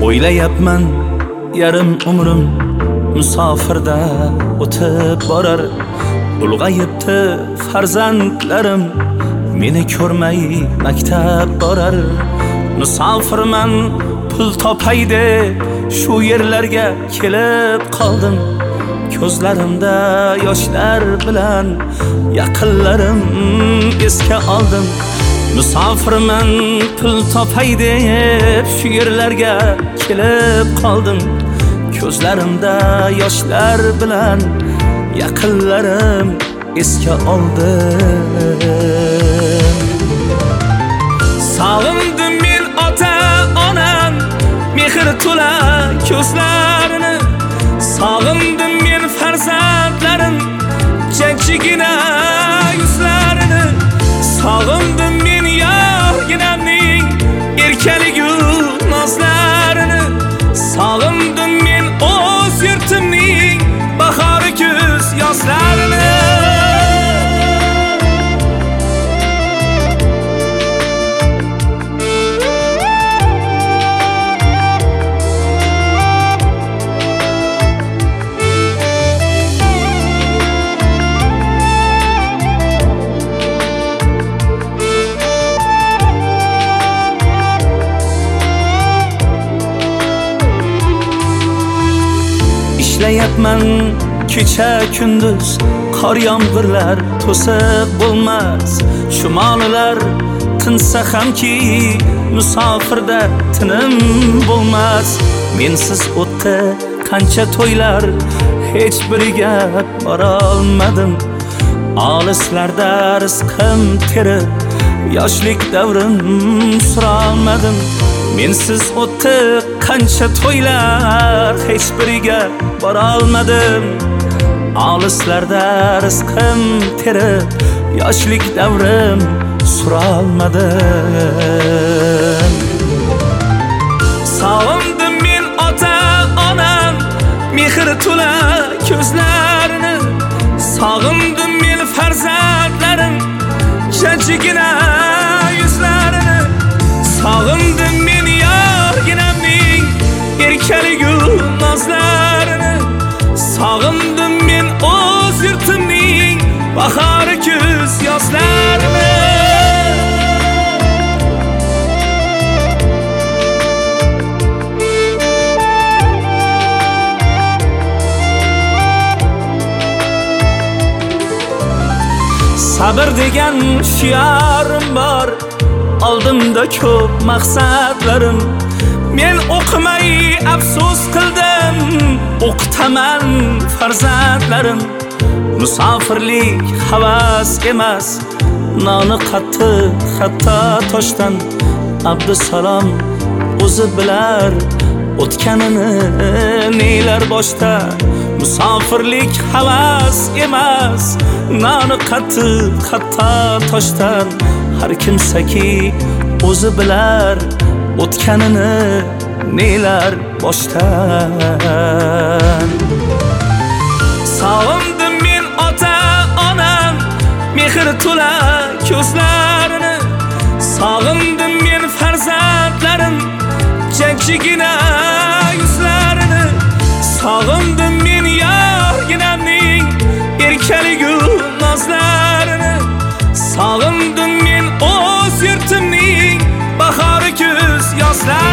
O'ylayapman yarim umrim musofirda o'tib borar. Ulg'ayibdi farzandlarim, meni ko'rmay maktab borar. Musofirman pul topay deb shu yerlarga kelib qoldim. Ko'zlarimda yoshlar bilan yaqinlarim esga oldim. Musofirman pul topay deb shu yerlarga kelib qoldim. Ko'zlarimda yoshlar bilan yaqinlarim esga oldim. Sog'indim men ota-onam mehr to'la ko'zlarini. Sog'indim men farzandlarim jajjigina yuzlarini. Sog'indim men yorginamning erkaligu nozlarini. Sog'indim men o'z yurtimning bahori kuz yozlarini. Ishlayapman kecha kunduz, qor yomg'irlar to'sib bo'lmas. Shumolilar tinsa hamki musofirda tinim bo'lmas. Mensiz o'tdi qancha to'ylar, hech biriga bora olmadim. Olislarda rizqim terib, yoshlik davrim sura olmadim. Mensiz o'tdi qancha to'ylar, hech biriga bora olmadim. Olislarda rizqim terib, yoshlik davrim sura olmadim. Sog'indim men ota-onam mehr to'la ko'zlarini. Sog'indim men farzandlarim jajjigina yuzlarini. Sog'indim men yorginamning erkaligu nozlarini. Sog'indim men o'z yurtimning bahori kuz yozlarini. Sabr degan shiyorim bor, oldimda ko'p maqsadlarim. Men o'qimay afsus qildim, o'qitaman farzandlarim. Musofirlik havas emas, noni qattiq hatto toshdan. Abdusalom o'zi bilar o'tganini nelar boshda. Musofirlik havas emas, noni qattiq hatto toshdan. Har kimsaki o'zi bilar o'tganini nelar boshdan. Sog'indim men ota-onam mehr to'la ko'zlarini. Sog'indim men farzandlarim jajjigina yuzlarini. Sog'indim men yorginamning erkaligu nozlarini. Sog'indim men o'z yurtimning bahori kuz yozlarini.